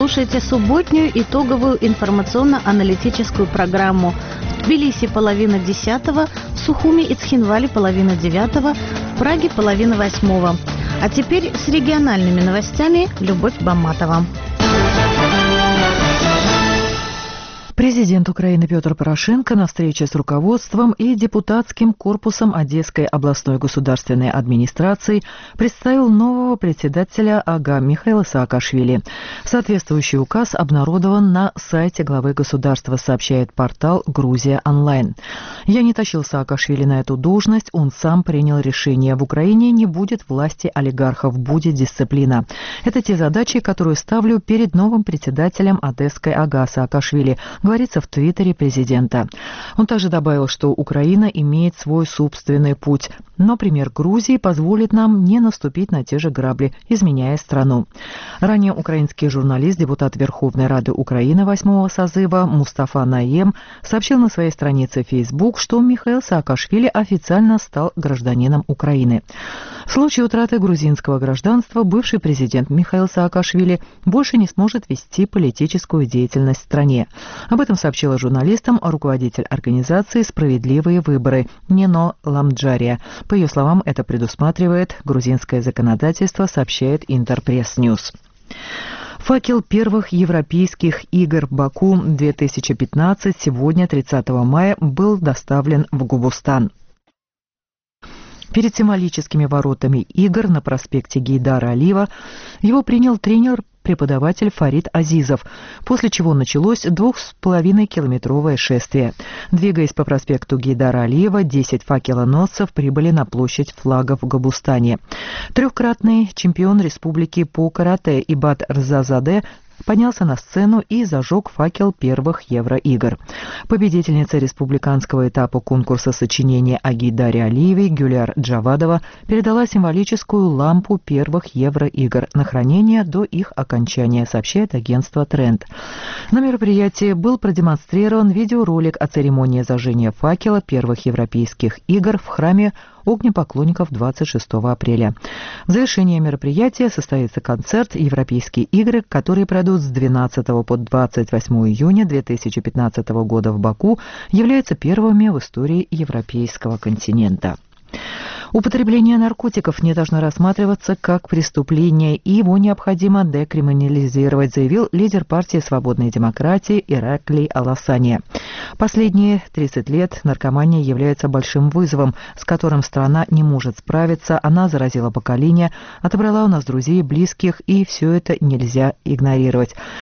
Слушайте субботнюю итоговую информационно-аналитическую программу. В Тбилиси 9:30, в Сухуми и Цхинвале 9:30, в Праге 7:30. А теперь с региональными новостями Любовь Баматова. Президент Украины Петр Порошенко на встрече с руководством и депутатским корпусом Одесской областной государственной администрации представил нового председателя АГА Михаила Саакашвили. Соответствующий указ обнародован на сайте главы государства, сообщает портал «Грузия онлайн». «Я не тащил Саакашвили на эту должность, он сам принял решение. В Украине не будет власти олигархов, будет дисциплина. Это те задачи, которые ставлю перед новым председателем Одесской АГА Саакашвили», говорится в твиттере президента. Он также добавил, что Украина имеет свой собственный путь, но пример Грузии позволит нам не наступить на те же грабли, изменяя страну. Ранее украинский журналист, депутат Верховной Рады Украины 8-го созыва Мустафа Наем сообщил на своей странице Facebook, что Михаил Саакашвили официально стал гражданином Украины. В случае утраты грузинского гражданства бывший президент Михаил Саакашвили больше не сможет вести политическую деятельность в стране. Об этом сообщила журналистам руководитель организации «Справедливые выборы» Нино Ламджария. По ее словам, это предусматривает грузинское законодательство, сообщает Интерпресс-Ньюс. Факел первых европейских игр Баку-2015 сегодня, 30 мая, был доставлен в Гобустан. Перед символическими воротами игр на проспекте Гейдара Алиева его принял тренер-преподаватель Фарид Азизов, после чего началось 2,5-километровое шествие. Двигаясь по проспекту Гейдара Алиева, 10 факелоносцев прибыли на площадь флагов в Гобустане. Трехкратный чемпион республики по карате Ибад Рзазаде поднялся на сцену и зажег факел первых Евроигр. Победительница республиканского этапа конкурса сочинения о Гейдаре Алиеве Гюляр Джавадова передала символическую лампу первых Евроигр на хранение до их окончания, сообщает агентство «Тренд». На мероприятии был продемонстрирован видеоролик о церемонии зажжения факела первых европейских игр в храме огнепоклонников 26 апреля. В завершении мероприятия состоится концерт «Европейские игры», которые пройдут с 12 по 28 июня 2015 года в Баку, являются первыми в истории европейского континента. Употребление наркотиков не должно рассматриваться как преступление, и его необходимо декриминализировать, заявил лидер партии «Свободной демократии» Ираклий Аласания. Последние 30 лет наркомания является большим вызовом, с которым страна не может справиться. Она заразила поколение, отобрала у нас друзей, близких, и все это нельзя игнорировать.